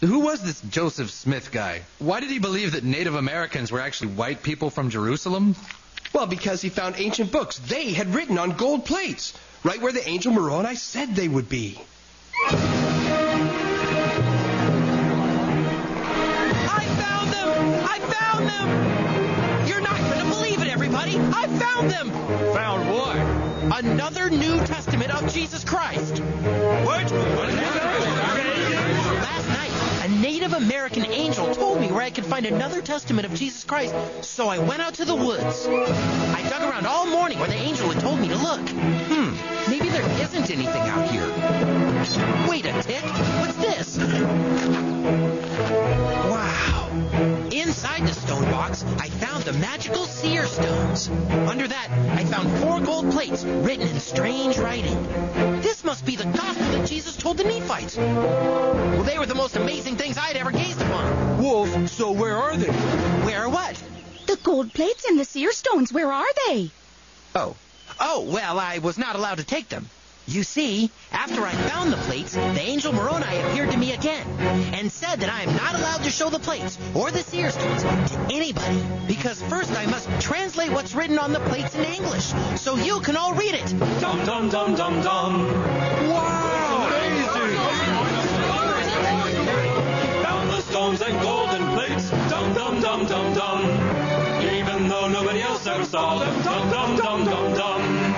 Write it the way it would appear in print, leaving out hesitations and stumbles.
Who was this Joseph Smith guy? Why did he believe that Native Americans were actually white people from Jerusalem? Well, because he found ancient books they had written on gold plates, right where the angel Moroni said they would be. I found them! I found them! You're not going to believe it, everybody! I found them! Found what? Another New Testament of Jesus Christ. What? Last night, a Native American angel told me where I could find another testament of Jesus Christ, so I went out to the woods. I dug around all morning where the angel had told me to look. Maybe there isn't anything out here. Wait a tick. What's this? Wow. Inside the stone box, I found the magical seer stones. Under that, I found 4 gold plates written in strange writing. This must be the gospel that Jesus told the Nephites. Well, they were the most amazing things I'd ever gazed upon. Wolf, so where are they? Where are what? The gold plates and the seer stones, where are they? Oh, well, I was not allowed to take them. You see, after I found the plates, the angel Moroni appeared to me again and said that I am not allowed to show the plates or the seer stones to anybody because first I must translate what's written on the plates in English so you can all read it. Dum dum dum dum dum. Wow! Amazing! Found the stones and golden plates. Dum dum dum dum dum. Even though nobody else ever saw them. Dum dum dum dum dum.